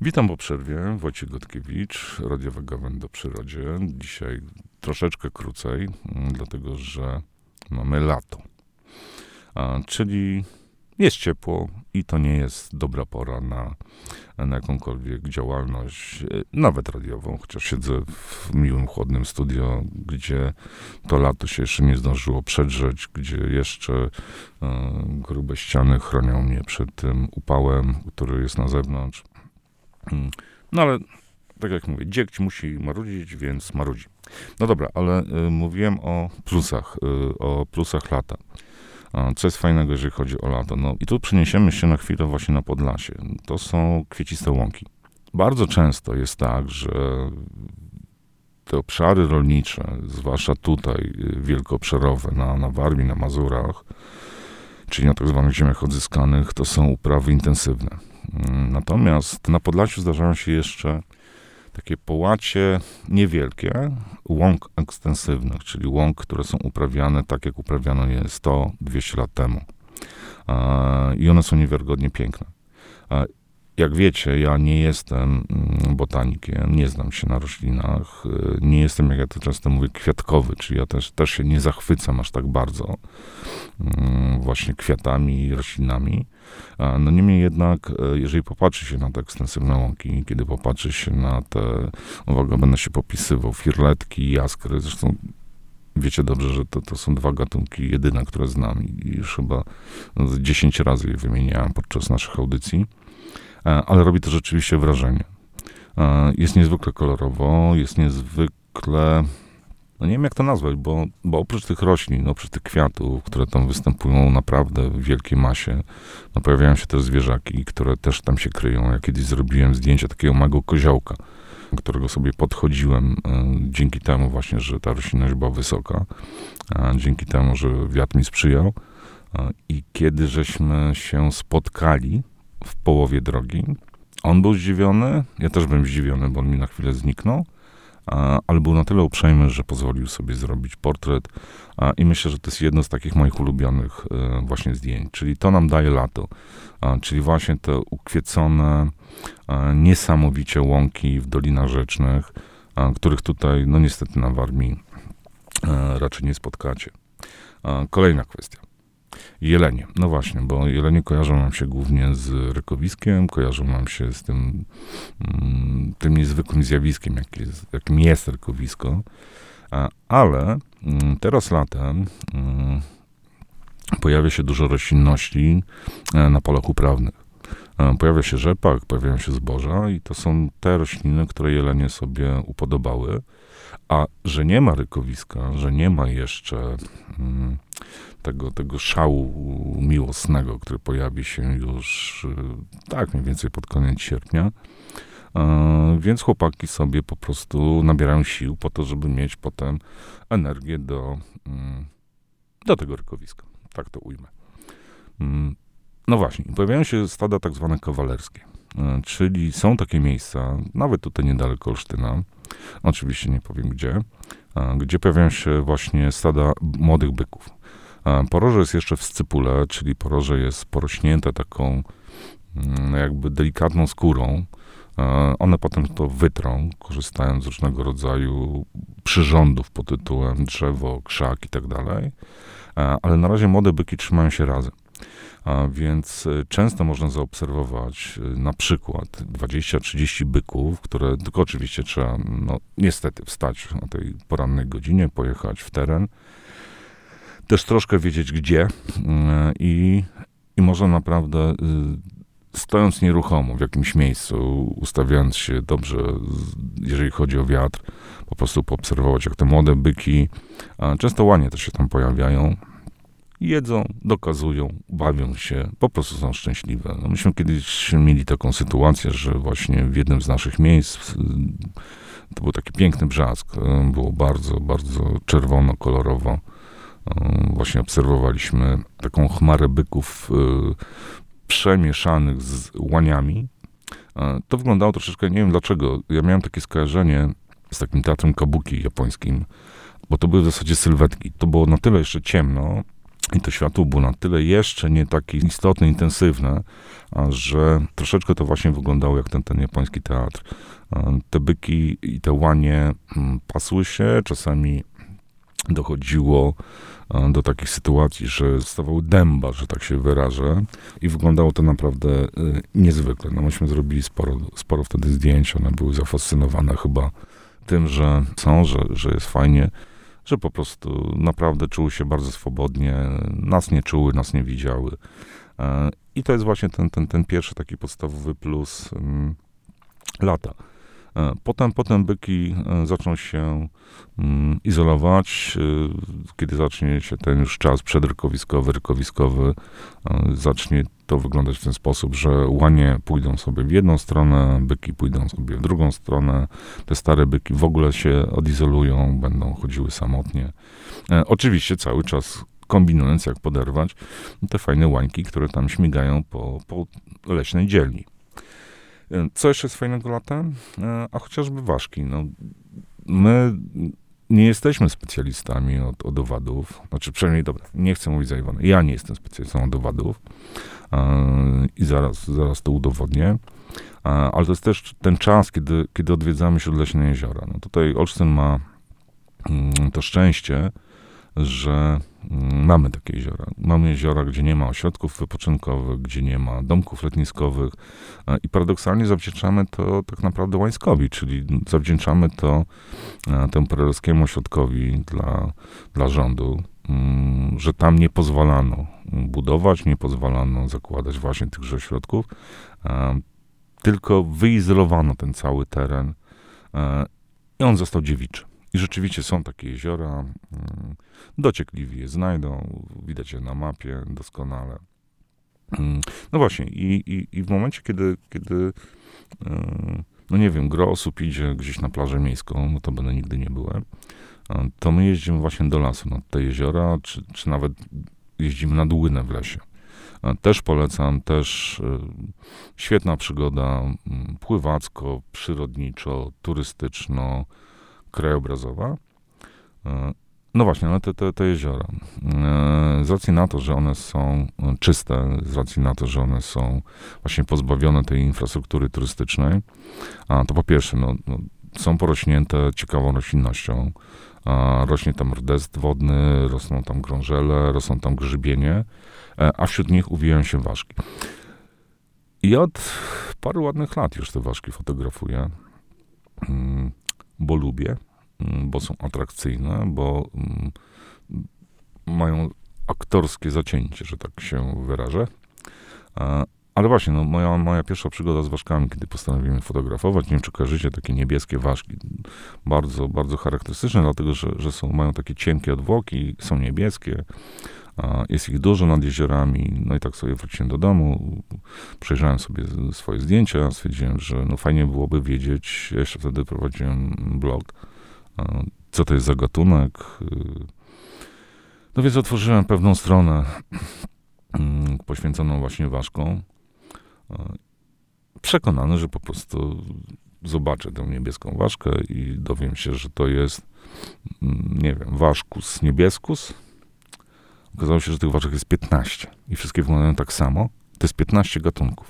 Witam po przerwie, Wojciech Gotkiewicz, radiowy Gawęda o przyrodzie. Dzisiaj troszeczkę krócej, dlatego że mamy lato, czyli jest ciepło i to nie jest dobra pora na jakąkolwiek działalność, nawet radiową, chociaż siedzę w miłym, chłodnym studio, gdzie to lato się jeszcze nie zdążyło przedrzeć, gdzie jeszcze grube ściany chronią mnie przed tym upałem, który jest na zewnątrz. No ale, tak jak mówię, dziegć musi marudzić, więc marudzi. No dobra, ale mówiłem o plusach lata. Co jest fajnego, jeżeli chodzi o lato? No i tu przeniesiemy się na chwilę właśnie na Podlasie. To są kwieciste łąki. Bardzo często jest tak, że te obszary rolnicze, zwłaszcza tutaj wielkoobszarowe, na Warmii, na Mazurach, czyli na tak zwanych ziemiach odzyskanych, to są uprawy intensywne. Natomiast na Podlasiu zdarzają się jeszcze takie połacie niewielkie łąk ekstensywnych, czyli łąk, które są uprawiane tak, jak uprawiano je 100-200 lat temu. I one są niewiarygodnie piękne. Jak wiecie, ja nie jestem botanikiem, nie znam się na roślinach, nie jestem, jak ja to często mówię, kwiatkowy, czyli ja też się nie zachwycam aż tak bardzo właśnie kwiatami i roślinami. No niemniej jednak, jeżeli popatrzy się na te ekstensywne łąki, kiedy popatrzy się na te, uwaga, będę się popisywał, firletki, jaskry, zresztą wiecie dobrze, że to są dwa gatunki jedyne, które znam i już chyba 10 razy je wymieniałem podczas naszych audycji. Ale robi to rzeczywiście wrażenie. Jest niezwykle kolorowo, jest niezwykle, no nie wiem jak to nazwać, bo oprócz tych roślin, oprócz tych kwiatów, które tam występują naprawdę w wielkiej masie, no pojawiają się też zwierzaki, które też tam się kryją. Ja kiedyś zrobiłem zdjęcie takiego małego koziołka, którego sobie podchodziłem dzięki temu właśnie, że ta roślinność była wysoka, dzięki temu, że wiatr mi sprzyjał. I kiedy żeśmy się spotkali w połowie drogi, on był zdziwiony, ja też byłem zdziwiony, bo on mi na chwilę zniknął, ale był na tyle uprzejmy, że pozwolił sobie zrobić portret i myślę, że to jest jedno z takich moich ulubionych właśnie zdjęć, czyli to nam daje lato, czyli właśnie te ukwiecone, niesamowicie łąki w dolinach rzecznych, których tutaj, no niestety na Warmii raczej nie spotkacie. Kolejna kwestia. Jelenie. No właśnie, bo jelenie kojarzą nam się głównie z rykowiskiem, kojarzą nam się z tym niezwykłym zjawiskiem, jakim jest rykowisko, ale teraz latem pojawia się dużo roślinności na polach uprawnych. Pojawia się rzepak, pojawiają się zboża i to są te rośliny, które jelenie sobie upodobały, a że nie ma rykowiska, że nie ma jeszcze tego szału miłosnego, który pojawi się już tak mniej więcej pod koniec sierpnia, więc chłopaki sobie po prostu nabierają sił po to, żeby mieć potem energię do tego rykowiska. Tak to ujmę. No właśnie, pojawiają się stada tak zwane kawalerskie, czyli są takie miejsca, nawet tutaj niedaleko Olsztyna, oczywiście nie powiem gdzie pojawiają się właśnie stada młodych byków. Poroże jest jeszcze w scypule, czyli poroże jest porośnięte taką jakby delikatną skórą. One potem to wytrą, korzystając z różnego rodzaju przyrządów pod tytułem drzewo, krzak i tak dalej. Ale na razie młode byki trzymają się razem. Więc często można zaobserwować na przykład 20-30 byków, które tylko oczywiście trzeba, no niestety, wstać o tej porannej godzinie, pojechać w teren, też troszkę wiedzieć gdzie i można naprawdę, stojąc nieruchomo w jakimś miejscu, ustawiając się dobrze, jeżeli chodzi o wiatr, po prostu poobserwować, jak te młode byki, często łanie też się tam pojawiają, jedzą, dokazują, bawią się, po prostu są szczęśliwe. No myśmy kiedyś mieli taką sytuację, że właśnie w jednym z naszych miejsc to był taki piękny brzask, było bardzo, bardzo czerwono, kolorowo. Właśnie obserwowaliśmy taką chmarę byków przemieszanych z łaniami. To wyglądało troszeczkę, nie wiem dlaczego, ja miałem takie skojarzenie z takim teatrem kabuki japońskim, bo to były w zasadzie sylwetki. To było na tyle jeszcze ciemno, I to światło było na tyle jeszcze nie takie istotne, intensywne, a że troszeczkę to właśnie wyglądało jak ten japoński teatr. Te byki i te łanie pasły się, czasami dochodziło do takich sytuacji, że stawały dęba, że tak się wyrażę, i wyglądało to naprawdę niezwykle. No myśmy zrobili sporo wtedy zdjęć, one były zafascynowane chyba tym, że jest fajnie, że po prostu naprawdę czuły się bardzo swobodnie, nas nie czuły, nas nie widziały. I to jest właśnie ten pierwszy taki podstawowy plus lata. Potem byki zaczną się izolować, kiedy zacznie się ten już czas rykowiskowy, zacznie to wyglądać w ten sposób, że łanie pójdą sobie w jedną stronę, byki pójdą sobie w drugą stronę, te stare byki w ogóle się odizolują, będą chodziły samotnie. Oczywiście cały czas kombinując, jak poderwać te fajne łańki, które tam śmigają po leśnej dzielni. Co jeszcze jest fajnego latem? A chociażby ważki. No, my nie jesteśmy specjalistami od owadów. Znaczy, przynajmniej, dobra, nie chcę mówić za Iwonę. Ja nie jestem specjalistą od owadów. I zaraz to udowodnię. Ale to jest też ten czas, kiedy odwiedzamy śródleśne jeziora. No tutaj Olsztyn ma to szczęście, że mamy takie jeziora. Mamy jeziora, gdzie nie ma ośrodków wypoczynkowych, gdzie nie ma domków letniskowych i paradoksalnie zawdzięczamy to tak naprawdę Łańskowi, czyli zawdzięczamy to temu perelowskiemu ośrodkowi dla rządu, że tam nie pozwalano budować, nie pozwalano zakładać właśnie tychże ośrodków, tylko wyizolowano ten cały teren i on został dziewiczy. I rzeczywiście są takie jeziora, dociekliwi je znajdą, widać je na mapie doskonale. No właśnie, i w momencie, kiedy no nie wiem, gro osób idzie gdzieś na plażę miejską, no to będę nigdy nie byłem, to my jeździmy właśnie do lasu, nad te jeziora, czy nawet jeździmy nad Łynę w lesie. Też polecam, też świetna przygoda, pływacko, przyrodniczo, turystyczno, krajobrazowa. No właśnie, ale te jeziora, z racji na to, że one są czyste, z racji na to, że one są właśnie pozbawione tej infrastruktury turystycznej, to po pierwsze, są porośnięte ciekawą roślinnością, rośnie tam rdest wodny, rosną tam grążele, rosną tam grzybienie, a wśród nich uwijają się ważki. I od paru ładnych lat już te ważki fotografuję, bo lubię, bo są atrakcyjne, bo mają aktorskie zacięcie, że tak się wyrażę. Ale właśnie, moja pierwsza przygoda z ważkami, kiedy postanowiłem fotografować, nie wiem, czy kojarzycie takie niebieskie ważki, bardzo, bardzo charakterystyczne, dlatego, że mają takie cienkie odwłoki, są niebieskie, jest ich dużo nad jeziorami, no i tak sobie wróciłem do domu, przejrzałem sobie swoje zdjęcia, stwierdziłem, że fajnie byłoby wiedzieć, jeszcze wtedy prowadziłem blog, co to jest za gatunek. No więc otworzyłem pewną stronę poświęconą właśnie ważkom, przekonany, że po prostu zobaczę tę niebieską ważkę i dowiem się, że to jest, nie wiem, ważkus niebieskus. Okazało się, że tych ważek jest 15 i wszystkie wyglądają tak samo. To jest 15 gatunków.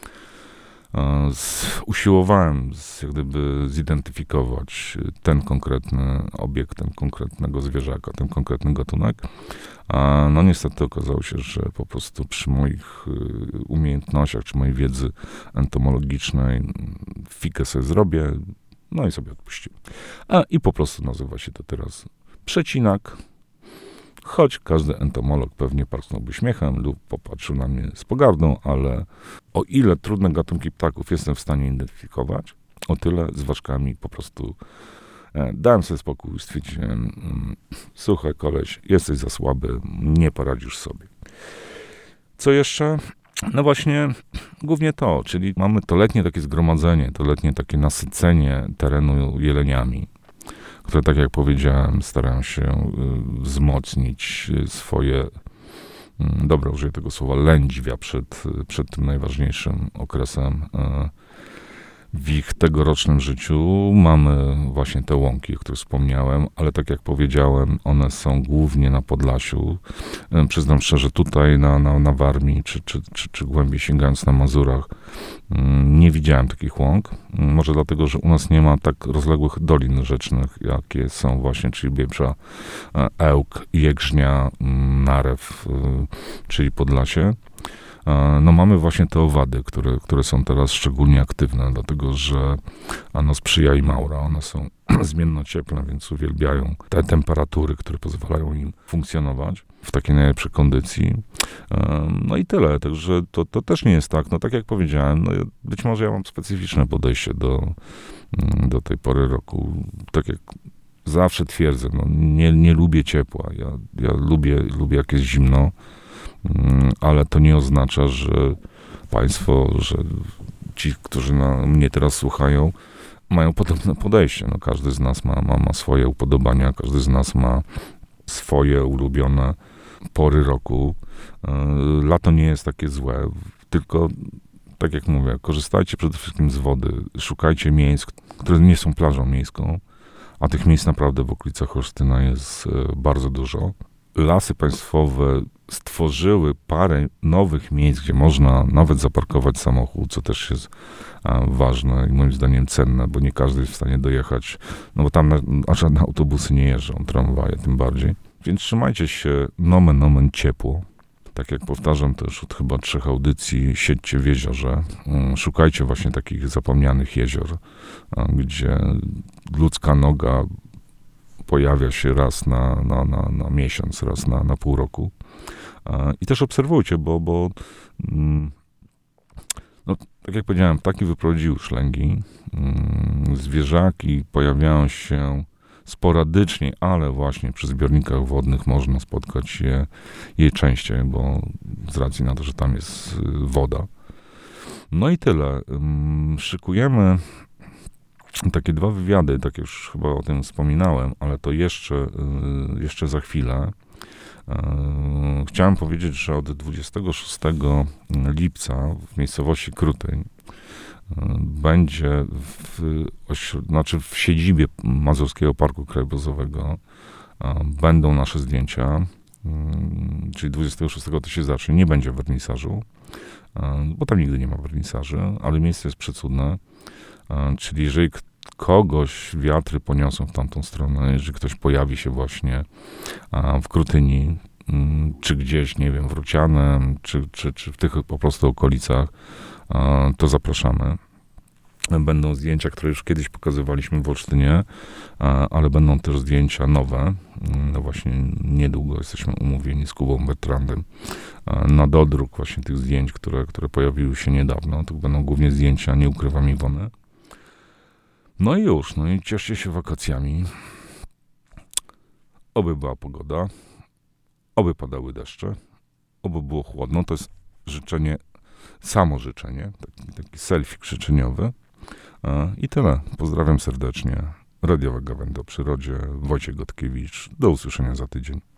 Usiłowałem jak gdyby zidentyfikować ten konkretny obiekt, ten konkretnego zwierzaka, ten konkretny gatunek. No niestety okazało się, że po prostu przy moich umiejętnościach, czy mojej wiedzy entomologicznej fikę sobie zrobię, no i sobie odpuściłem. I po prostu nazywa się to teraz przecinak. Choć każdy entomolog pewnie parsknąłby śmiechem lub popatrzył na mnie z pogardą, ale o ile trudne gatunki ptaków jestem w stanie identyfikować, o tyle z ważkami po prostu dałem sobie spokój, stwierdziłem, słuchaj koleś, jesteś za słaby, nie poradzisz sobie. Co jeszcze? No właśnie, głównie to, czyli mamy to letnie takie zgromadzenie, to letnie takie nasycenie terenu jeleniami, które, tak jak powiedziałem, starają się wzmocnić swoje, dobra, użyję tego słowa, lędźwia przed tym najważniejszym okresem w ich tegorocznym życiu. Mamy właśnie te łąki, o których wspomniałem, ale tak jak powiedziałem, one są głównie na Podlasiu. Przyznam szczerze, tutaj na Warmii, czy głębiej sięgając na Mazurach, nie widziałem takich łąk. Może dlatego, że u nas nie ma tak rozległych dolin rzecznych, jakie są właśnie, czyli Biebrza, Ełk, Jegrznia, Narew, czyli Podlasie. No mamy właśnie te owady, które są teraz szczególnie aktywne, dlatego że sprzyja im aura. One są zmiennocieplne, więc uwielbiają te temperatury, które pozwalają im funkcjonować w takiej najlepszej kondycji. No i tyle, także to też nie jest tak. No tak jak powiedziałem, no być może ja mam specyficzne podejście do tej pory roku. Tak jak zawsze twierdzę, no nie lubię ciepła. Ja lubię jak jest zimno, ale to nie oznacza, że państwo, że ci, którzy mnie teraz słuchają, mają podobne podejście. No, każdy z nas ma swoje upodobania, każdy z nas ma swoje ulubione pory roku. Lato nie jest takie złe, tylko tak jak mówię, korzystajcie przede wszystkim z wody, szukajcie miejsc, które nie są plażą miejską, a tych miejsc naprawdę w okolicach Olsztyna jest bardzo dużo. Lasy Państwowe stworzyły parę nowych miejsc, gdzie można nawet zaparkować samochód, co też jest ważne i moim zdaniem cenne, bo nie każdy jest w stanie dojechać, no bo tam żadne autobusy nie jeżdżą, tramwaje tym bardziej. Więc trzymajcie się nomen omen ciepło. Tak jak powtarzam też od chyba 3 audycji, siedźcie w jeziorze. Szukajcie właśnie takich zapomnianych jezior, gdzie ludzka noga pojawia się raz na miesiąc, raz na pół roku. I też obserwujcie, bo no, tak jak powiedziałem, ptaki wyprowadziły szlęgi. Zwierzaki pojawiają się sporadycznie, ale właśnie przy zbiornikach wodnych można spotkać je częściej, bo z racji na to, że tam jest woda. No i tyle. Szykujemy takie 2 wywiady, tak już chyba o tym wspominałem, ale to jeszcze za chwilę. Chciałem powiedzieć, że od 26 lipca w miejscowości Krutyń będzie w siedzibie Mazurskiego Parku Krajobrazowego będą nasze zdjęcia, czyli 26 to się zacznie, nie będzie wernisażu, bo tam nigdy nie ma wernisaży, ale miejsce jest przecudne, czyli jeżeli kogoś wiatry poniosą w tamtą stronę, jeżeli ktoś pojawi się właśnie w Krutyni, czy gdzieś, nie wiem, w Rucianem, czy w tych po prostu okolicach, to zapraszamy. Będą zdjęcia, które już kiedyś pokazywaliśmy w Olsztynie, ale będą też zdjęcia nowe. No właśnie niedługo jesteśmy umówieni z Kubą Bertrandem na dodruk właśnie tych zdjęć, które pojawiły się niedawno. To będą głównie zdjęcia, nie ukrywam, Iwony. No i już, no i cieszcie się wakacjami. Oby była pogoda, oby padały deszcze, oby było chłodno. To jest życzenie, samo życzenie, taki selfie życzeniowy. I tyle. Pozdrawiam serdecznie. Radiowa Gawenda o Przyrodzie, Wojciech Gotkiewicz. Do usłyszenia za tydzień.